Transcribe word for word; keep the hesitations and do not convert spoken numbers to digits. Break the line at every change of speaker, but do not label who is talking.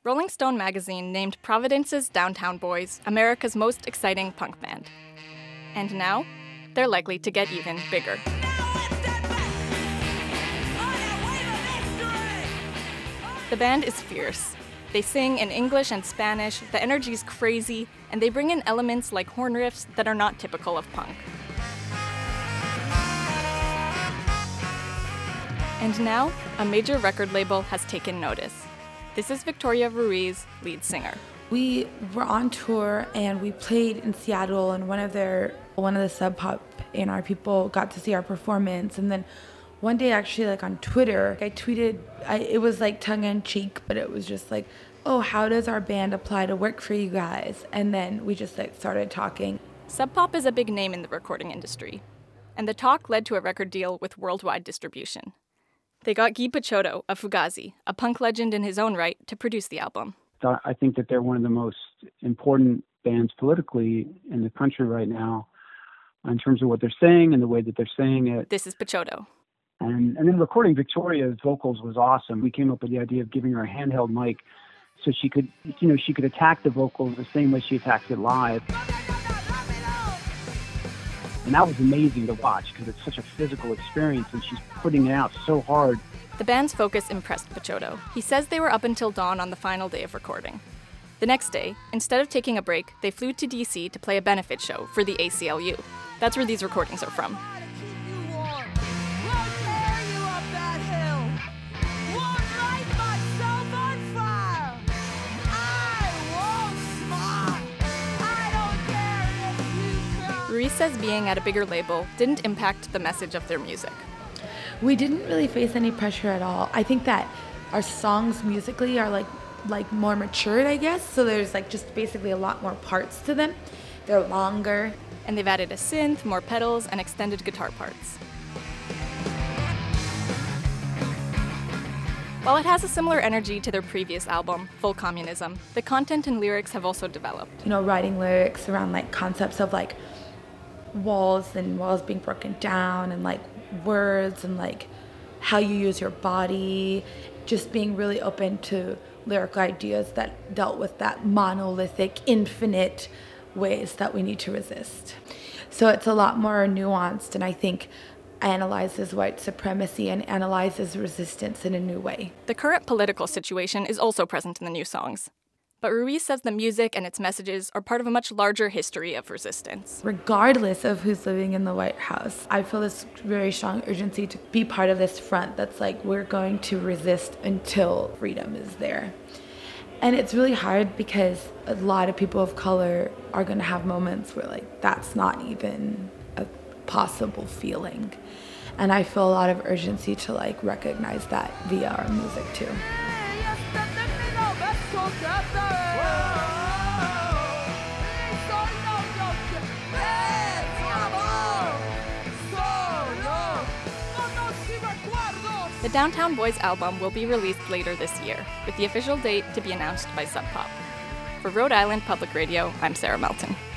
Rolling Stone magazine named Providence's Downtown Boys America's most exciting punk band. And now, they're likely to get even bigger. The band is fierce. They sing in English and Spanish, the energy's crazy, and they bring in elements like horn riffs that are not typical of punk. And now, a major record label has taken notice. This is Victoria Ruiz, lead singer.
We were on tour and we played in Seattle, and one of their one of the Sub Pop A and R people got to see our performance. And then one day, actually, like on Twitter, I tweeted, I, it was like tongue-in-cheek, but it was just like, oh, how does our band apply to work for you guys? And then we just like started talking.
Sub Pop is a big name in the recording industry, and the talk led to a record deal with worldwide distribution. They got Guy Picciotto of Fugazi, a punk legend in his own right, to produce the album.
I think that they're one of the most important bands politically in the country right now in terms of what they're saying and the way that they're saying it.
This is Picciotto.
And, and then recording Victoria's vocals was awesome. We came up with the idea of giving her a handheld mic so she could, you know, she could attack the vocals the same way she attacks it live. And that was amazing to watch because it's such a physical experience and she's putting it out so hard.
The band's focus impressed Picciotto. He says they were up until dawn on the final day of recording. The next day, instead of taking a break, they flew to D C to play a benefit show for the A C L U. That's where these recordings are from. Ruiz says being at a bigger label didn't impact the message of their music.
We didn't really face any pressure at all. I think that our songs musically are like like more matured, I guess. So there's like just basically a lot more parts to them. They're longer.
And they've added a synth, more pedals, and extended guitar parts. While it has a similar energy to their previous album, Full Communism, the content and lyrics have also developed.
You know, writing lyrics around like concepts of like walls and walls being broken down and like words and like how you use your body, just being really open to lyrical ideas that dealt with that monolithic, infinite ways that we need to resist. So it's a lot more nuanced, and I think analyzes white supremacy and analyzes resistance in a new way.
The current political situation is also present in the new songs. But Ruiz says the music and its messages are part of a much larger history of resistance.
Regardless of who's living in the White House, I feel this very strong urgency to be part of this front that's like, we're going to resist until freedom is there. And it's really hard because a lot of people of color are going to have moments where like that's not even a possible feeling. And I feel a lot of urgency to like recognize that via our music too.
The Downtown Boys album will be released later this year, with the official date to be announced by Sub Pop. For Rhode Island Public Radio, I'm Sarah Melton.